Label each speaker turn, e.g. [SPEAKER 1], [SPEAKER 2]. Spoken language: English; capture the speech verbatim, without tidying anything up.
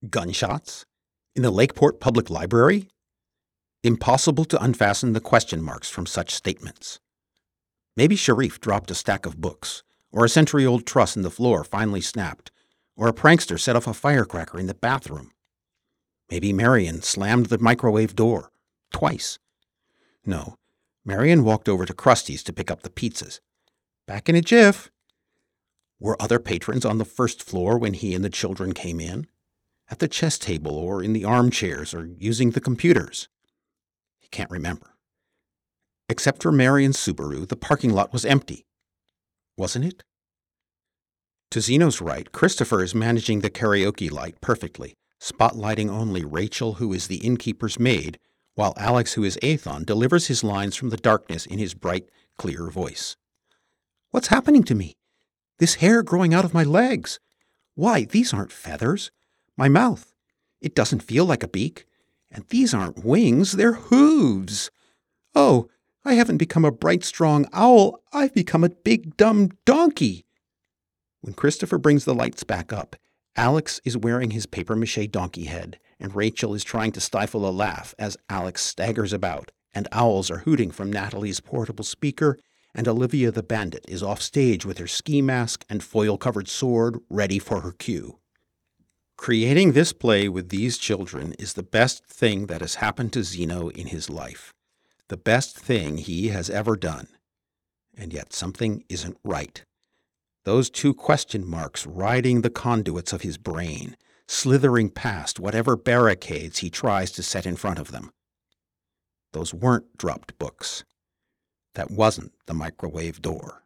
[SPEAKER 1] Gunshots? In the Lakeport Public Library? Impossible to unfasten the question marks from such statements. Maybe Sharif dropped a stack of books, or a century-old truss in the floor finally snapped, or a prankster set off a firecracker in the bathroom. Maybe Marion slammed the microwave door, twice. No, Marion walked over to Krusty's to pick up the pizzas. Back in a jiff. Were other patrons on the first floor when he and the children came in? At the chess table or in the armchairs or using the computers? He can't remember. Except for Marion's Subaru, the parking lot was empty. Wasn't it? To Zeno's right, Christopher is managing the karaoke light perfectly, spotlighting only Rachel, who is the innkeeper's maid, while Alex, who is Aethon, delivers his lines from the darkness in his bright, clear voice. What's happening to me? This hair growing out of my legs. Why, these aren't feathers. My mouth. It doesn't feel like a beak. And these aren't wings, they're hooves. Oh, I haven't become a bright, strong owl. I've become a big, dumb donkey. When Christopher brings the lights back up, Alex is wearing his papier-mâché donkey head, and Rachel is trying to stifle a laugh as Alex staggers about, and owls are hooting from Natalie's portable speaker, and Olivia the Bandit is off stage with her ski mask and foil-covered sword ready for her cue. Creating this play with these children is the best thing that has happened to Zeno in his life, the best thing he has ever done. And yet something isn't right. Those two question marks riding the conduits of his brain, slithering past whatever barricades he tries to set in front of them. Those weren't dropped books. That wasn't the microwave door.